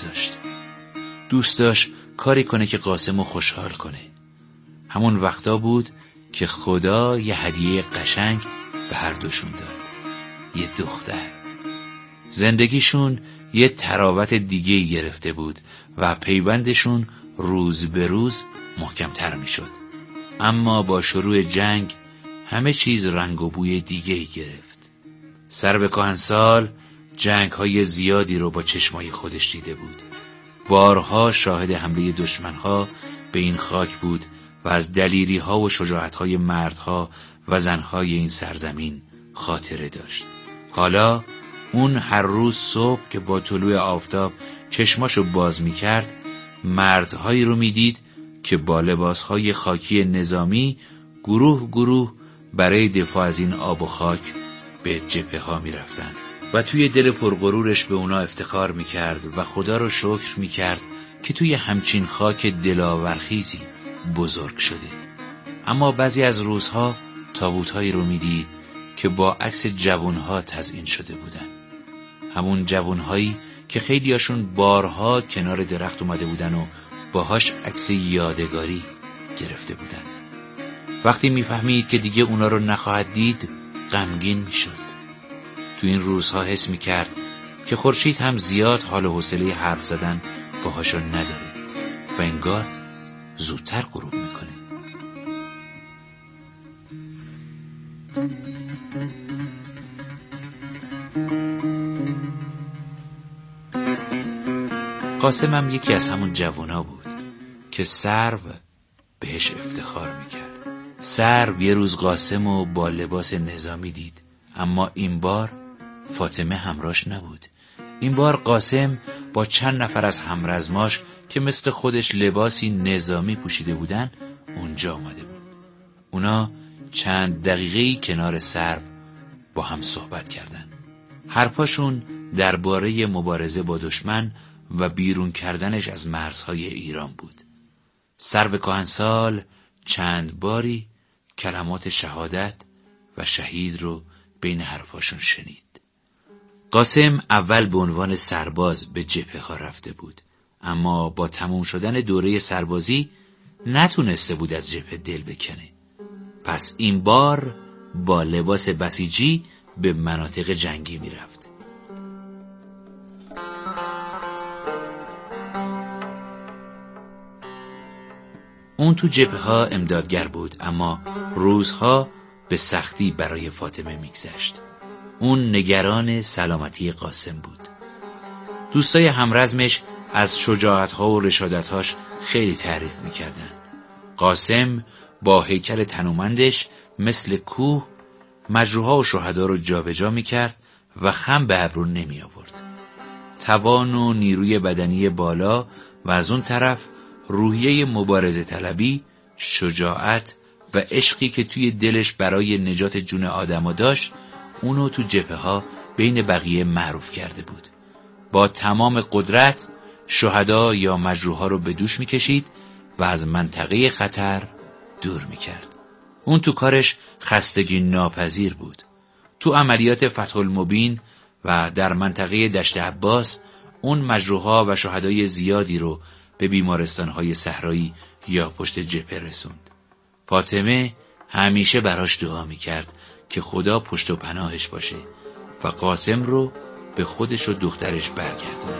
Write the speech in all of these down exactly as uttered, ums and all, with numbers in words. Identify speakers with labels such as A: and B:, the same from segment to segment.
A: نمیذاشت. دوست داشت کاری کنه که قاسم رو خوشحال کنه. همون وقتا بود که خدا یه هدیه قشنگ به هر دوشون داد، یه دختر. زندگیشون یه تراوت دیگه گرفته بود و پیوندشون روز به روز محکمتر می شد. اما با شروع جنگ همه چیز رنگ و بوی دیگه گرفت. سرو کهنسال جنگ های زیادی رو با چشمای خودش دیده بود. بارها شاهد حمله دشمنها به این خاک بود و از دلیری ها و شجاعت های مردها و زنهای این سرزمین خاطره داشت. حالا اون هر روز صبح که با طلوع آفتاب چشماشو باز می کرد، مردهایی رو می دید که با لباسهای خاکی نظامی گروه گروه برای دفاع از این آب و خاک به جبهه ها می رفتن و توی دل پرغرورش به اونا افتخار می کرد و خدا رو شکر می کرد که توی همچین خاک دلاورخیزی بزرگ شده. اما بعضی از روزها تابوتهایی رو می دید که با عکس جوانها تزیین شده بودن. همون جوانهایی که خیلیاشون بارها کنار درخت اومده بودن و باهاش عکس یادگاری گرفته بودن. وقتی میفهمید که دیگه اونا رو نخواهد دید غمگین میشد. تو این روزها حس میکرد که خورشید هم زیاد حال و حوصله حرف زدن باهاشون نداره و انگار زودتر غروب میکنه. قاسم هم یکی از همون جوانا بود که سرو بهش افتخار میکرد. سرو یه روز قاسم رو با لباس نظامی دید، اما این بار فاطمه همراهش نبود. این بار قاسم با چند نفر از همرزماش که مثل خودش لباسی نظامی پوشیده بودن اونجا آمده بود. اونا چند دقیقه‌ای کنار سرو با هم صحبت کردن. حرفاشون درباره مبارزه با دشمن و بیرون کردنش از مرزهای ایران بود. سرو کهنسال چند باری کلمات شهادت و شهید رو بین حرفاشون شنید. قاسم اول به عنوان سرباز به جبهه ها رفته بود، اما با تموم شدن دوره سربازی نتونسته بود از جبهه دل بکنه. پس این بار با لباس بسیجی به مناطق جنگی می رفت. اون تو جبهه ها امدادگر بود، اما روزها به سختی برای فاطمه میگذشت. اون نگران سلامتی قاسم بود. دوستای همرزمش از شجاعتها و رشادتهاش خیلی تعریف میکردن. قاسم با هیکل تنومندش مثل کوه مجروحا و شهدا رو جابجا میکرد و خم به ابرو نمی آورد. توان و نیروی بدنی بالا و از اون طرف روحیه مبارزه طلبی، شجاعت و عشقی که توی دلش برای نجات جون آدما داشت، اونو تو جبهه ها بین بقیه معروف کرده بود. با تمام قدرت شهدا یا مجروحا رو به دوش میکشید و از منطقه خطر دور میکرد. اون تو کارش خستگی ناپذیر بود. تو عملیات فتح المبین و در منطقه دشت عباس اون مجروحا و شهدای زیادی رو به بیمارستان‌های صحرایی یا پشت جبهه رسوند. فاطمه همیشه براش دعا میکرد که خدا پشت و پناهش باشه و قاسم رو به خودش و دخترش برگردونه.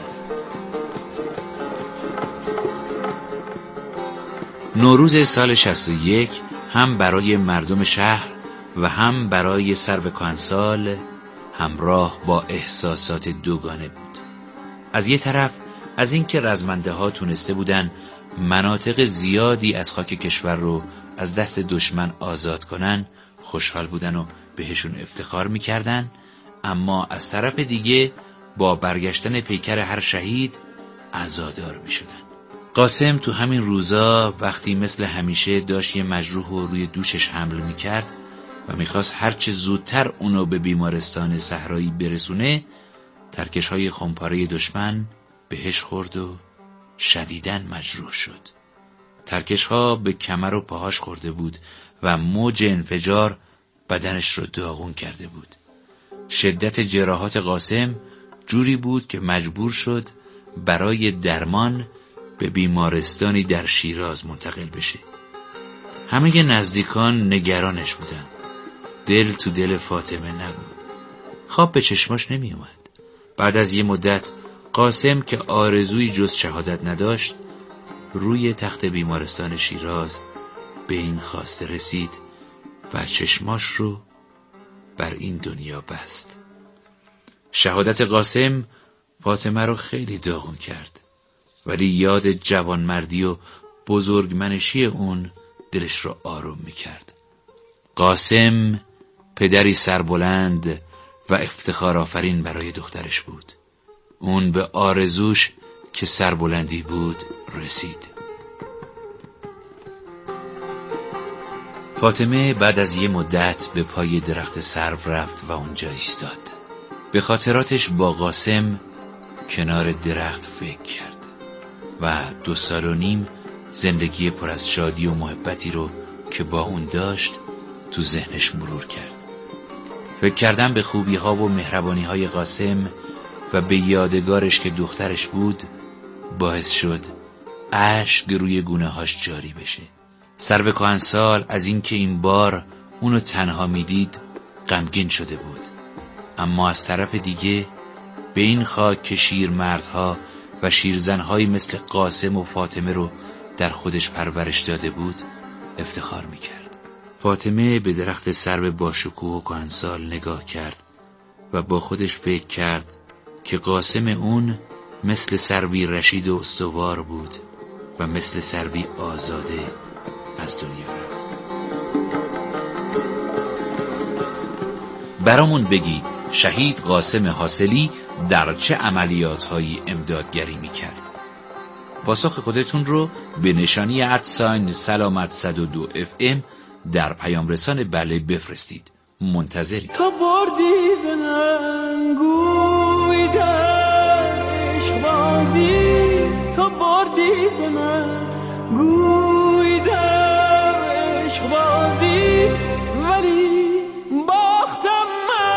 A: نوروز سال شصت و یک هم برای مردم شهر و هم برای سرو کهنسال همراه با احساسات دوگانه بود. از یه طرف از اینکه رزمنده ها تونسته بودن مناطق زیادی از خاک کشور رو از دست دشمن آزاد کنن خوشحال بودن و بهشون افتخار میکردن، اما از طرف دیگه با برگشتن پیکر هر شهید عزادار میشدن. قاسم تو همین روزا وقتی مثل همیشه داشت یه مجروح رو روی دوشش حمل میکرد و میخواست هرچه زودتر اونو به بیمارستان صحرایی برسونه، ترکش های خمپاره دشمن بهش خورد و شدیداً مجروح شد. ترکش ها به کمر و پاهاش خورده بود و موج انفجار بدنش رو داغون کرده بود. شدت جراحات قاسم جوری بود که مجبور شد برای درمان به بیمارستانی در شیراز منتقل بشه. همه نزدیکان نگرانش بودن. دل تو دل فاطمه نبود. خواب به چشماش نمی اومد. بعد از یه مدت قاسم که آرزوی جز شهادت نداشت روی تخت بیمارستان شیراز به این خواسته رسید و چشماش رو بر این دنیا بست. شهادت قاسم فاطمه رو خیلی داغون کرد، ولی یاد جوانمردی و بزرگمنشی اون دلش رو آروم میکرد. قاسم پدری سربلند و افتخار آفرین برای دخترش بود. اون به آرزوش که سربلندی بود رسید. فاطمه بعد از یه مدت به پای درخت سرو رفت و اونجا ایستاد. به خاطراتش با قاسم کنار درخت فکر کرد و دو سال و نیم زندگی پر از شادی و محبتی رو که با اون داشت تو ذهنش مرور کرد. فکر کردن به خوبی ها و مهربانی های قاسم و به یادگارش که دخترش بود باعث شد اشک روی گونه هاش جاری بشه. سرو کهنسال از این که این بار اونو تنها میدید غمگین شده بود، اما از طرف دیگه به این خاک که شیرمردها و شیرزنهایی مثل قاسم و فاطمه رو در خودش پرورش داده بود افتخار میکرد. فاطمه به درخت سرو باشکوه و کهنسال نگاه کرد و با خودش فکر کرد که قاسم اون مثل سروی رشید و استوار بود و مثل سروی آزاده از دنیا رفت. برامون بگید شهید قاسم حاصلی در چه عملیات‌هایی امدادگری می‌کرد؟ پاسخ خودتون رو به نشانی ادساین سلامت صد و دو اف ام در پیام رسان بله بفرستید. منتظری.
B: تو بردی زنم گوی در عشق بازی، تو بردی زنم گوی در عشق بازی، ولی باختم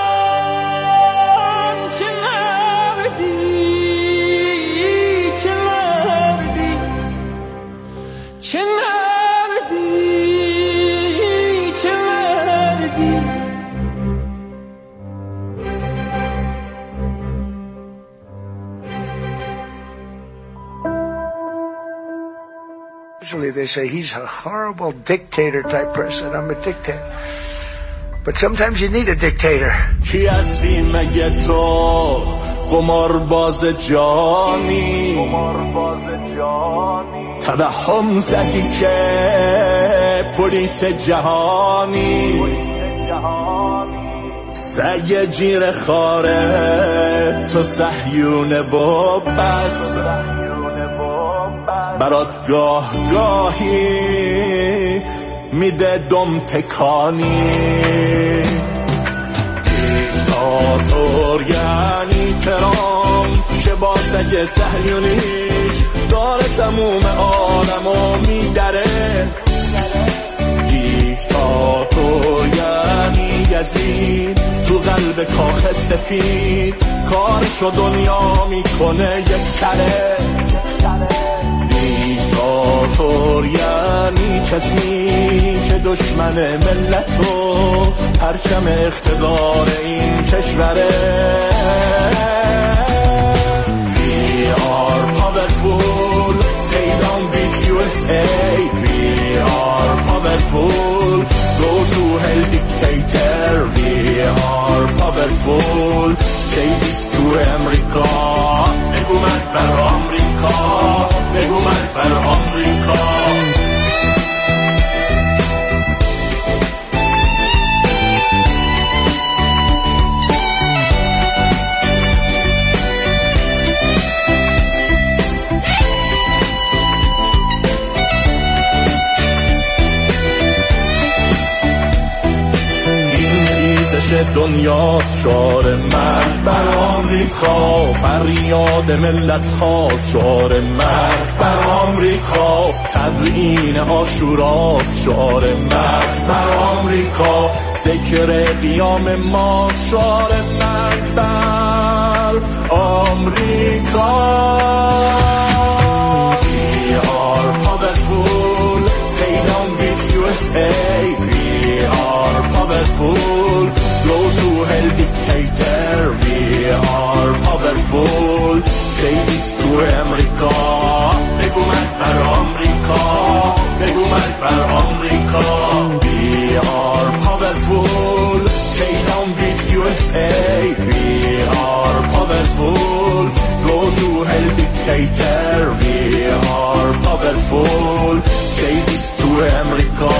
B: من. چه نردی چه نردی چه نردی چه نردی.
C: Usually they say he's a horrible dictator type person. I'm a dictator. But sometimes you need a dictator.
D: کی هستی مگه تو قمارباز جانی، توهم زدی که پلیس جهانی، سگ جیر خاره تو صهیونه و بس، برات گاه گاهی میده دم تکانی. دیکتاتور یعنی ترامپ که با سگ صهیونیش داره تموم عالمو میدره. دیکتاتور یعنی یزید تو قلب کاخ سفید کارشو دنیا میکنه یک سره. دیکتاتور یعنی کسی که دشمن ملت و پرچم اقتدار این کشوره. We are powerful, say down with U S A. We are powerful, go to hell dictator. We are powerful, say this to America. بگو من بر آمریکا، بگو من بر آمریکا. دنیاست شعار مرگ بر آمریکا، فریاد ملت خواست شعار مرگ بر آمریکا، تبیین عاشوراست شعار مرگ بر آمریکا، ذکر قیام ماست شعار مرگ بر آمریکا. We are powerful, say down with U S A. We are powerful, go to hell dictator. We are powerful, say this to America. بگو مرگ بر آمریکا، بگو مرگ بر آمریکا. We are powerful, say down with U S A. We are powerful, go to hell dictator. We are powerful, say this to America.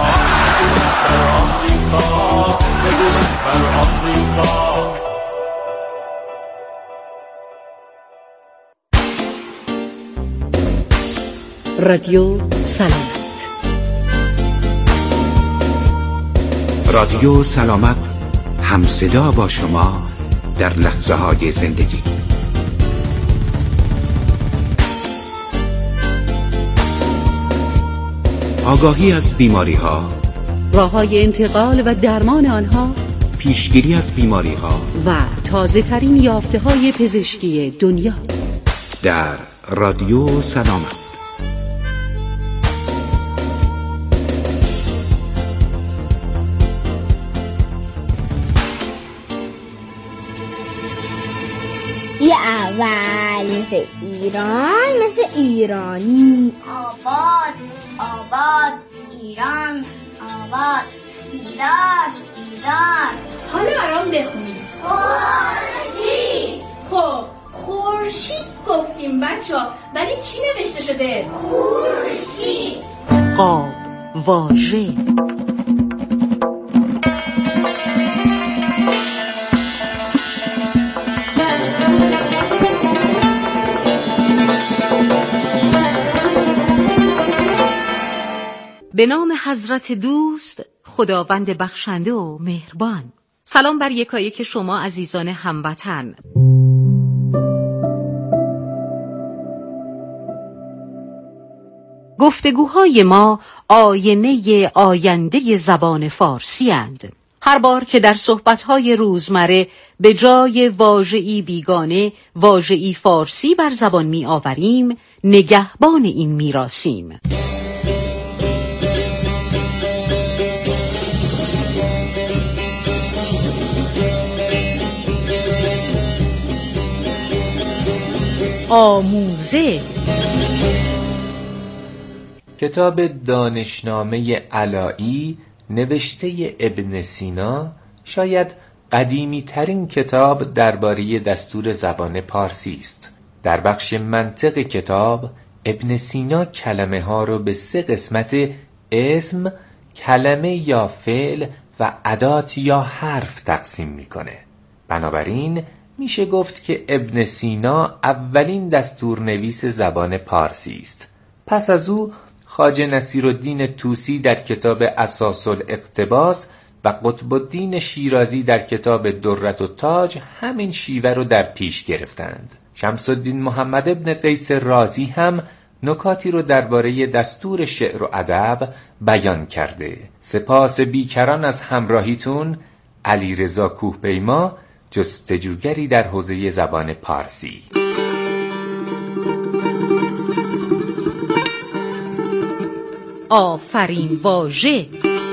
D: بگو مرگ بر آمریکا، بگو مرگ بر آمریکا.
E: رادیو سلامت.
F: رادیو سلامت همصدا با شما در لحظه های زندگی. آگاهی از بیماری ها،
E: راه های انتقال و درمان آنها،
F: پیشگیری از بیماری ها
E: و تازه ترین یافته های پزشکی دنیا
F: در رادیو سلامت.
G: یه اول مثل ایران، مثل ایرانی.
H: آباد آباد ایران آباد. بیدار بیدار.
I: حالا برام بخونید.
H: خورشید.
I: خب خورشید گفتیم بچه‌ها، ولی چی نوشته شده؟
H: خورشید.
E: قاب واژه. به نام حضرت دوست، خداوند بخشنده و مهربان. سلام بر یکایک شما عزیزان هموطن. گفتگوهای ما آینه آینده زبان فارسی اند. هر بار که در صحبتهای روزمره به جای واژه‌ای بیگانه واژه‌ای فارسی بر زبان می آوریم، نگهبان این میراثیم. آموزه.
A: کتاب دانشنامه علایی نوشته ابن سینا شاید قدیمی ترین کتاب درباره دستور زبان پارسی است. در بخش منطق کتاب ابن سینا کلمه ها رو به سه قسمت اسم، کلمه یا فعل و ادات یا حرف تقسیم میکنه. بنابراین میشه گفت که ابن سینا اولین دستورنویس زبان پارسی است. پس از او خواجه نصیرالدین طوسی در کتاب اساس الاقتباس و قطب الدین شیرازی در کتاب درة التاج همین شیوه رو در پیش گرفتند. شمس الدین محمد ابن قیس رازی هم نکاتی رو درباره دستور شعر و ادب بیان کرده. سپاس بیکران از همراهیتون. علیرضا کوهپیما، جستجوگری در حوزه زبان پارسی.
E: آفرین واژه.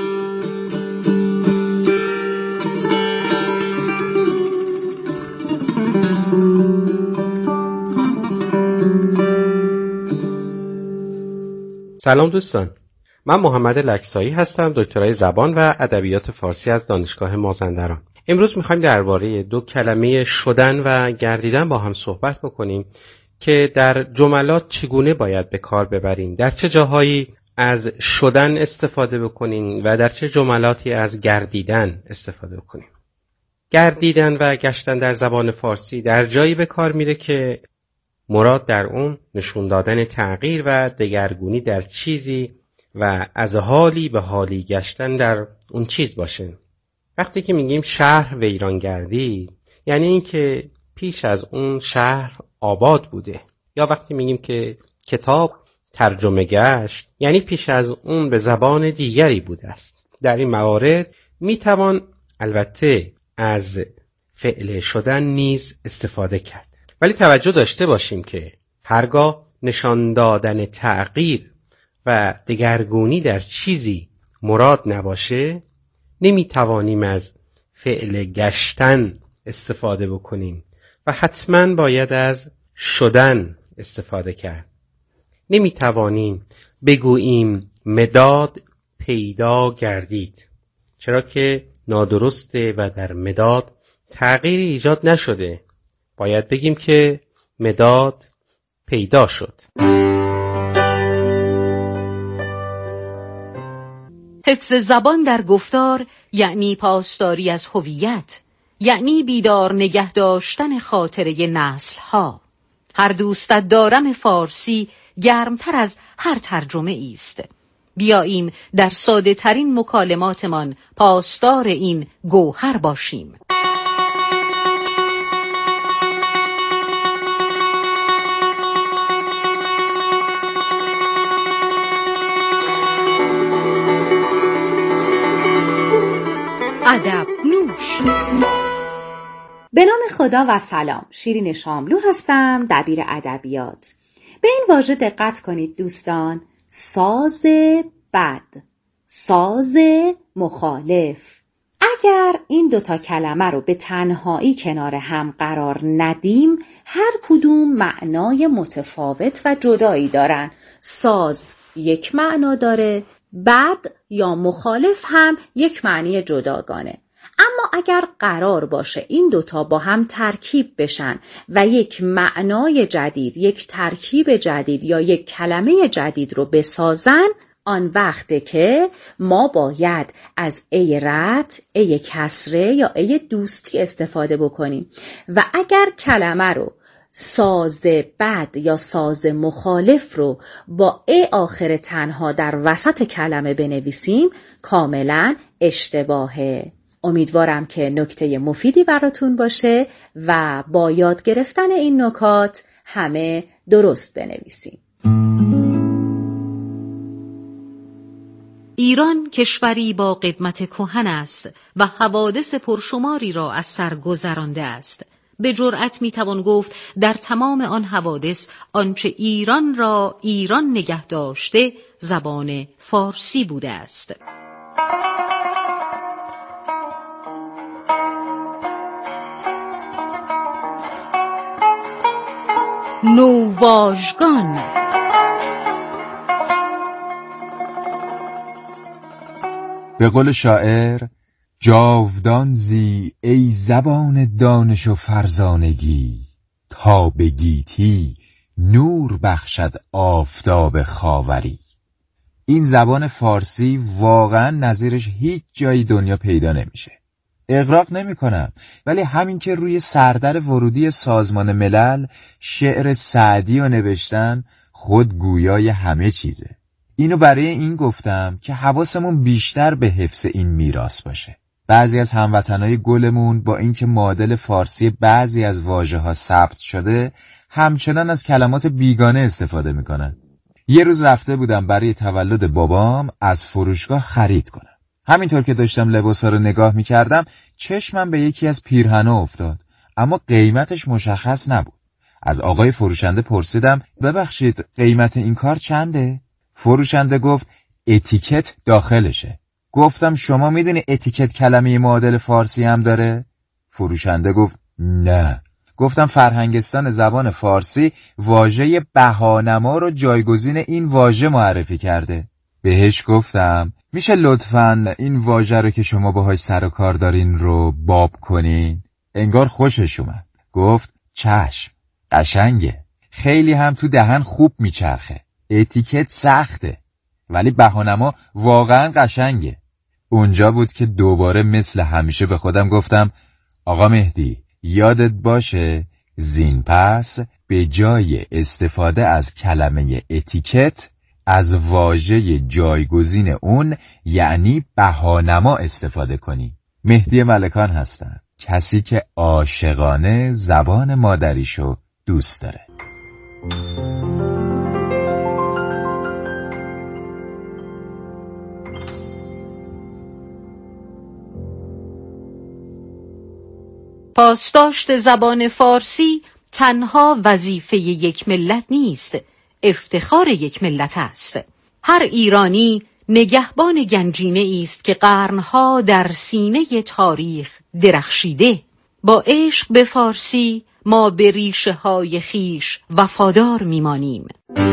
J: سلام دوستان، من محمد لکسایی هستم، دکترای زبان و ادبیات فارسی از دانشگاه مازندران. امروز میخوایم درباره دو کلمه شدن و گردیدن با هم صحبت بکنیم که در جملات چگونه باید به کار ببریم، در چه جاهایی از شدن استفاده بکنیم و در چه جملاتی از گردیدن استفاده بکنیم. گردیدن و گشتن در زبان فارسی در جایی به کار میره که مراد در اون نشون دادن تغییر و دگرگونی در چیزی و از حالی به حالی گشتن در اون چیز باشه. وقتی که میگیم شهر ویران گردید، یعنی این که پیش از اون شهر آباد بوده. یا وقتی میگیم که کتاب ترجمه گشت، یعنی پیش از اون به زبان دیگری بوده است. در این موارد میتوان البته از فعل شدن نیز استفاده کرد. ولی توجه داشته باشیم که هرگاه نشان دادن تغییر و دگرگونی در چیزی مراد نباشه، نمیتوانیم از فعل گشتن استفاده بکنیم و حتما باید از شدن استفاده کرد. نمیتوانیم بگوییم مداد پیدا گردید، چرا که نادرسته و در مداد تغییری ایجاد نشده. باید بگیم که مداد پیدا شد.
E: حفظ زبان در گفتار یعنی پاسداری از هویت، یعنی بیدار نگه داشتن خاطره نسل‌ها. هر دوستت دارم فارسی گرمتر از هر ترجمه است. بیاییم در ساده ترین مکالماتمان پاسدار این گوهر باشیم. ادب نوش.
K: به نام خدا و سلام. شیرین شاملو هستم، دبیر ادبیات. به این واژه دقت کنید دوستان. ساز بد، ساز مخالف. اگر این دوتا کلمه رو به تنهایی کنار هم قرار ندیم، هر کدوم معنای متفاوت و جدایی دارن. ساز یک معنا داره، بد یا مخالف هم یک معنی جداگانه. اما اگر قرار باشه این دوتا با هم ترکیب بشن و یک معنای جدید، یک ترکیب جدید یا یک کلمه جدید رو بسازن، آن وقته که ما باید از ای ربط، ای کسره یا ای دوستی استفاده بکنیم. و اگر کلمه رو ساز بد یا ساز مخالف رو با ای آخر تنها در وسط کلمه بنویسیم، کاملا اشتباهه. امیدوارم که نکته مفیدی براتون باشه و با یاد گرفتن این نکات همه درست بنویسیم.
E: ایران کشوری با قدمت کهن است و حوادث پرشماری را از سر گذرانده است. به جرأت میتوان گفت در تمام آن حوادث آنچه ایران را ایران نگه داشته زبان فارسی بوده است. نوواژگان.
L: به قول شاعر، جاودان زی ای زبان دانش و فرزانگی، تا به گیتی نور بخشد آفتاب خاوری. این زبان فارسی واقعا نظیرش هیچ جای دنیا پیدا نمیشه. اغراق نمی کنم، ولی همین که روی سردر ورودی سازمان ملل شعر سعدی رو نوشتن خود گویای همه چیزه. اینو برای این گفتم که حواسمون بیشتر به حفظ این میراث باشه. بعضی از هموطنای گلمون با اینکه معادل فارسی بعضی از واژه‌ها ثبت شده، همچنان از کلمات بیگانه استفاده میکنن. یه روز رفته بودم برای تولد بابام از فروشگاه خرید کنم. همینطور که داشتم لباسا رو نگاه میکردم، چشمم به یکی از پیرهن‌ها افتاد، اما قیمتش مشخص نبود. از آقای فروشنده پرسیدم ببخشید قیمت این کار چنده؟ فروشنده گفت اتیکت داخلشه. گفتم شما میدونی اتیکت کلمه معادل فارسی هم داره؟ فروشنده گفت نه. گفتم فرهنگستان زبان فارسی واژه بهانما رو جایگزین این واژه معرفی کرده. بهش گفتم میشه لطفاً این واژه رو که شما باهاش سر و کار دارین رو باب کنین؟ انگار خوشش اومد. گفت چشم، قشنگه. خیلی هم تو دهن خوب میچرخه. اتیکت سخته، ولی بهانما واقعاً قشنگه. اونجا بود که دوباره مثل همیشه به خودم گفتم آقا مهدی یادت باشه زین پس به جای استفاده از کلمه اتیکت از واژه جایگزین اون یعنی بهانما استفاده کنی. مهدی ملکان هستن، کسی که عاشقانه زبان مادریشو دوست داره.
E: پاسداشت زبان فارسی تنها وظیفه یک ملت نیست، افتخار یک ملت است. هر ایرانی نگهبان گنجینه است که قرنها در سینه تاریخ درخشیده. با عشق به فارسی ما به ریشه های خیش وفادار میمانیم.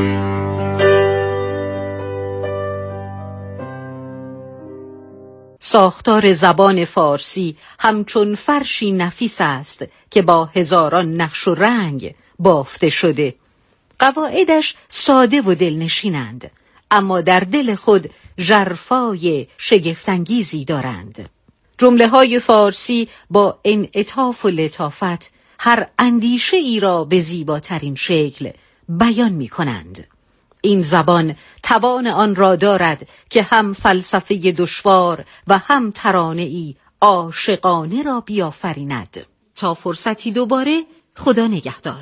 E: ساختار زبان فارسی همچون فرشی نفیس است که با هزاران نقش و رنگ بافته شده. قواعدش ساده و دلنشینند، اما در دل خود ژرفای شگفت‌انگیزی دارند. جمله‌های فارسی با انعطاف و لطافت هر اندیشه ای را به زیباترین شکل بیان می‌کنند. این زبان توان آن را دارد که هم فلسفه دشوار و هم ترانه‌ای عاشقانه را بیافریند. تا فرصتی دوباره، خدا نگهدار.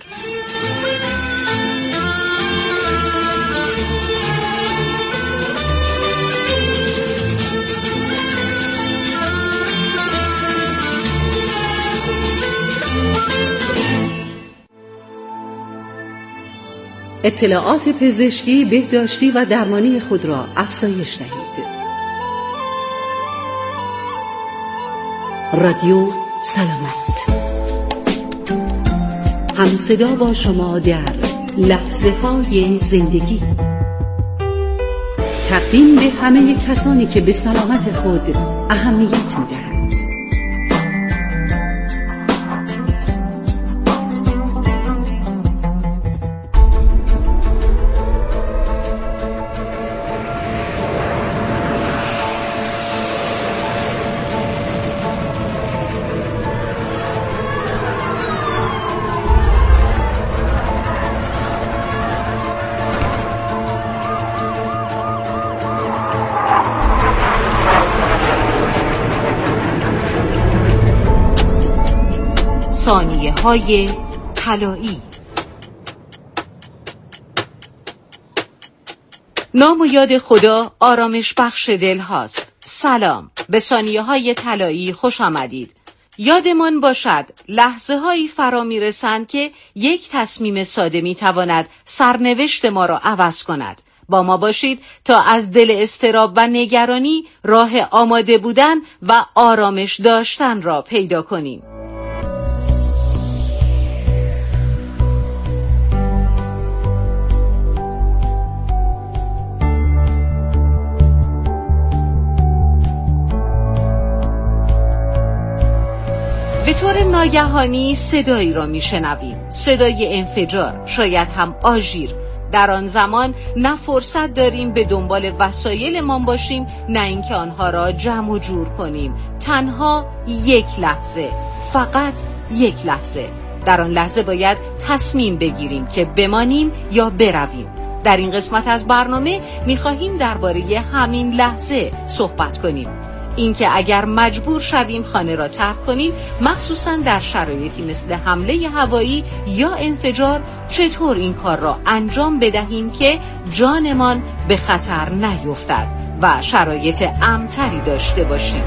K: اطلاعات پزشکی، بهداشتی و درمانی خود را افزایش دهید. رادیو سلامت، هم صدا با شما در لحظه های زندگی. تقدیم به همه کسانی که به سلامت خود اهمیت می‌دهند.
E: ثانیه های طلایی. نام و یاد خدا آرامش بخش دل هاست. سلام، به ثانیه های طلایی خوش آمدید. یادمان باشد لحظه هایی فرا می رسند که یک تصمیم ساده می تواند سرنوشت ما را عوض کند. با ما باشید تا از دل اضطراب و نگرانی راه آماده بودن و آرامش داشتن را پیدا کنیم. به طور ناگهانی صدایی را میشنویم، صدای انفجار، شاید هم آژیر. در آن زمان نه فرصت داریم به دنبال وسایلمان باشیم، نه اینکه آنها را جمع و جور کنیم. تنها یک لحظه، فقط یک لحظه. در آن لحظه باید تصمیم بگیریم که بمانیم یا برویم. در این قسمت از برنامه می‌خواهیم درباره همین لحظه صحبت کنیم. اینکه اگر مجبور شویم خانه را ترک کنیم، مخصوصا در شرایطی مثل حمله هوایی یا انفجار، چطور این کار را انجام بدهیم که جانمان به خطر نیفتد و شرایط امن‌تری داشته باشیم.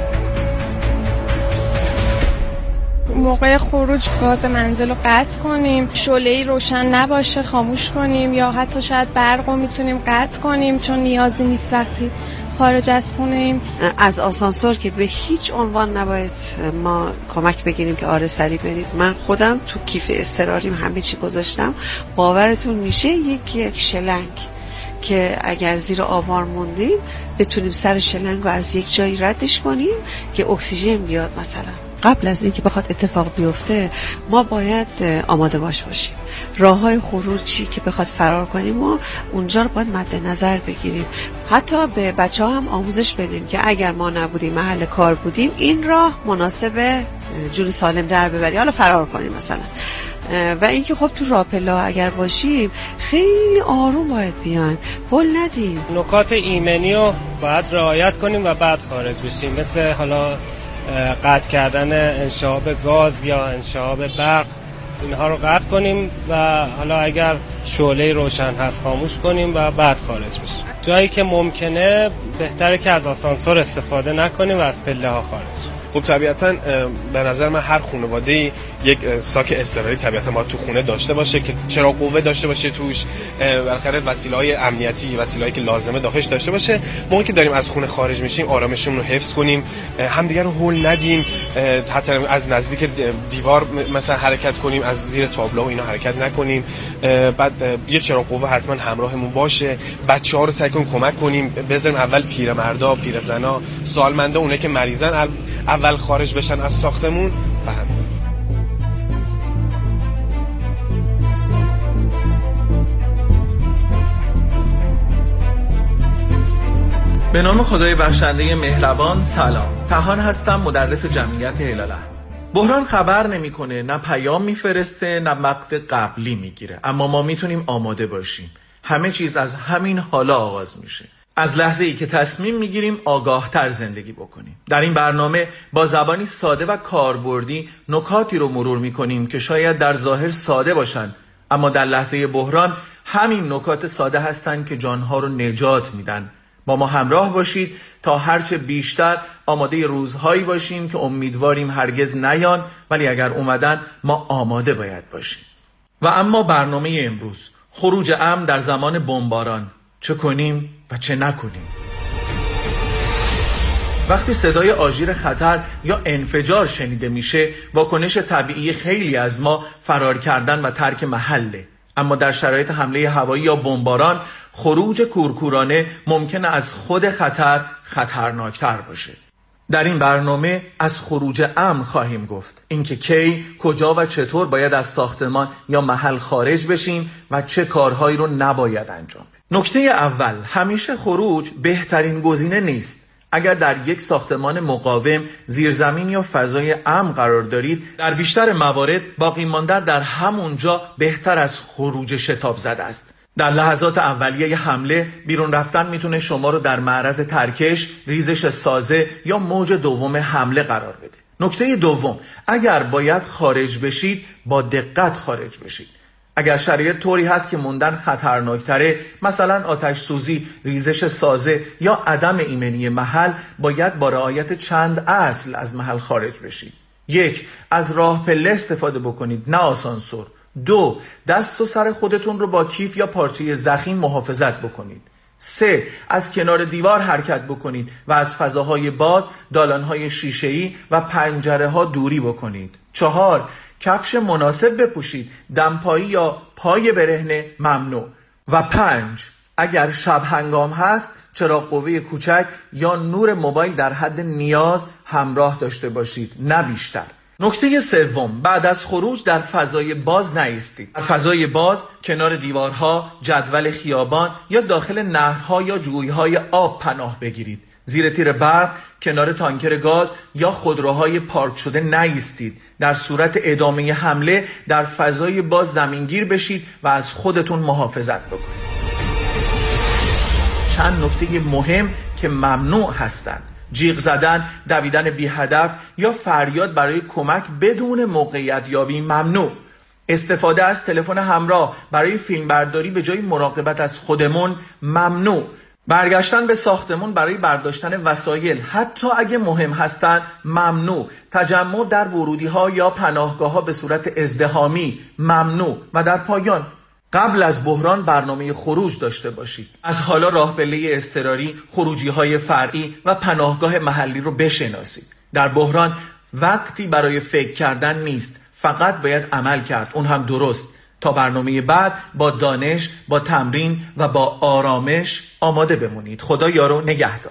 M: موقع خروج گاز منزل رو قطع کنیم، شعله‌ای روشن نباشه خاموش کنیم، یا حتی شاید برق رو میتونیم قطع کنیم چون نیازی نیست وقتی خارج از خونه ایم.
N: از آسانسور که به هیچ عنوان نباید ما کمک بگیریم که آره سریع بریم. من خودم تو کیف اضطراریم همه چی گذاشتم. باورتون میشه یک شلنگ که اگر زیر آوار موندیم بتونیم سر شلنگ رو از یک جایی ردش کنیم که اکسیژن بیاد. مثلا قبل از اینکه بخواد اتفاق بیفته ما باید آماده باش باشیم. راه‌های خروجی که بخواد فرار کنیم و اونجا رو باید مد نظر بگیریم. حتی به بچه‌ها هم آموزش بدیم که اگر ما نبودیم محل کار بودیم این راه مناسب جون سالم در ببری، حالا فرار کنیم مثلا. و اینکه خب تو راپلا اگر باشیم خیلی آروم باید بیایم، پل ندیم.
O: نکات ایمنی رو باید رعایت کنیم و بعد خارج بشیم، مثل حالا قطع کردن انشعاب گاز یا انشعاب برق، اینها رو قطع کنیم و حالا اگر شعله روشن هست خاموش کنیم و بعد خارج بشیم. جایی که ممکنه بهتره که از آسانسور استفاده نکنیم و از پله ها خارج.
P: خب طبیعتاً به نظر من هر خانواده یک ساک اضطراری طبیعتاً باید تو خونه داشته باشه که چراغ قوه داشته باشه توش، بالاخره وسایل‌های امنیتی، وسایل‌هایی که لازمه داخلش داشته باشه. موقعی که داریم از خونه خارج میشیم آرامشمون رو حفظ کنیم، همدیگه رو هول ندیم، حتی از نزدیک دیوار مثلا حرکت کنیم، از زیر تابلو و اینا حرکت نکنیم. بعد یه چراغ قوه حتما همراهمون باشه. بچه‌ها رو سعی کنیم کمک کنیم، بذاریم اول پیرمردا، پیرزنا، سالمندا، اونایی که مریضن اول خارج بشن از ساختمون و همین.
Q: به نام خدای بخشنده مهربان. سلام، طحان هستم، مدرس جمعیت هلال احمر. بحران خبر نمیکنه، نه پیام میفرسته، نه وقت قبلی میگیره، اما ما میتونیم آماده باشیم. همه چیز از همین حالا آغاز میشه. از لحظه ای که تصمیم میگیریم آگاه تر زندگی بکنیم. در این برنامه با زبانی ساده و کاربردی نکاتی رو مرور میکنیم که شاید در ظاهر ساده باشن، اما در لحظه بحران همین نکات ساده هستن که جانها رو نجات میدن. با ما همراه باشید تا هرچه بیشتر آماده روزهایی باشیم که امیدواریم هرگز نیان، ولی اگر اومدن ما آماده باید باشیم. و اما برنامه امروز، خروج امن در زمان بمباران، چه کنیم و چه نکنیم. وقتی صدای آژیر خطر یا انفجار شنیده میشه، واکنش طبیعی خیلی از ما فرار کردن و ترک محله. اما در شرایط حمله هوایی یا بمباران خروج کورکورانه ممکنه از خود خطر خطرناکتر باشه. در این برنامه از خروج امن خواهیم گفت، اینکه کی، کجا و چطور باید از ساختمان یا محل خارج بشیم و چه کارهایی رو نباید انجام بدیم. نکته اول، همیشه خروج بهترین گزینه نیست. اگر در یک ساختمان مقاوم، زیرزمین یا فضای امن قرار دارید، در بیشتر موارد باقی ماندن در همونجا بهتر از خروج شتاب زده است. در لحظات اولیه حمله بیرون رفتن میتونه شما رو در معرض ترکش، ریزش سازه یا موج دوم حمله قرار بده. نکته دوم، اگر باید خارج بشید با دقت خارج بشید. اگر شرایط طوری هست که موندن خطرناکتره، مثلا آتش سوزی، ریزش سازه یا عدم ایمنی محل، باید با رعایت چند اصل از محل خارج بشید. یک، از راه پله استفاده بکنید، نه آسانسور. دو، دست و سر خودتون رو با کیف یا پارچه ضخیم محافظت بکنید. سه، از کنار دیوار حرکت بکنید و از فضاهای باز، دالانهای شیشه‌ای و پنجره ها دوری بکنید. چهار، کفش مناسب بپوشید، دمپایی یا پای برهنه ممنوع. و پنج، اگر شب هنگام هست چراغ قوه کوچک یا نور موبایل در حد نیاز همراه داشته باشید، نه بیشتر. نکته سوم، بعد از خروج در فضای باز نایستید. در فضای باز کنار دیوارها، جدول خیابان یا داخل نهرها یا جویهای آب پناه بگیرید. زیر تیر برق، کنار تانکر گاز یا خودروهای پارک شده نایستید. در صورت ادامه حمله در فضای باز زمینگیر بشید و از خودتون محافظت بکنید. چند نکته مهم که ممنوع هستند: جیغ زدن، دویدن بی هدف یا فریاد برای کمک بدون موقعیت یابی ممنوع. استفاده از تلفن همراه برای فیلمبرداری به جای مراقبت از خودمون ممنوع. برگشتن به ساختمون برای برداشتن وسایل، حتی اگه مهم هستن، ممنوع. تجمع در ورودی ها یا پناهگاه ها به صورت ازدحامی ممنوع. و در پایان، قبل از بحران برنامه خروج داشته باشید. از حالا راه پله اضطراری، خروجی های فرعی و پناهگاه محلی رو بشناسید. در بحران وقتی برای فکر کردن نیست، فقط باید عمل کرد، اون هم درست. تا برنامه بعد با دانش، با تمرین و با آرامش آماده بمونید. خدا یارو نگهدار.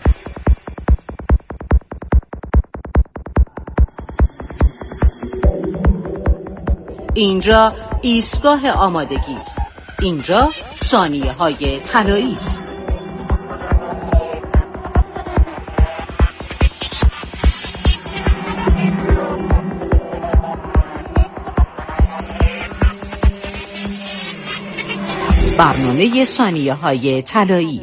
E: اینجا ایستگاه آمادگی است. اینجا ثانیه های طلایی است. برنامه ثانیه های طلایی.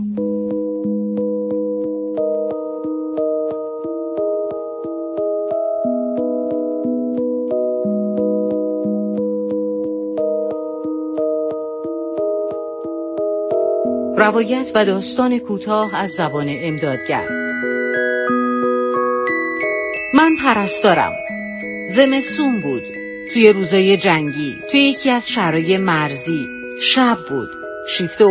E: روایت و داستان کوتاه از زبان امدادگر. من پرستارم. زمستون بود. توی روزای جنگی، توی یکی از شهرهای مرزی. شب بود. شیفت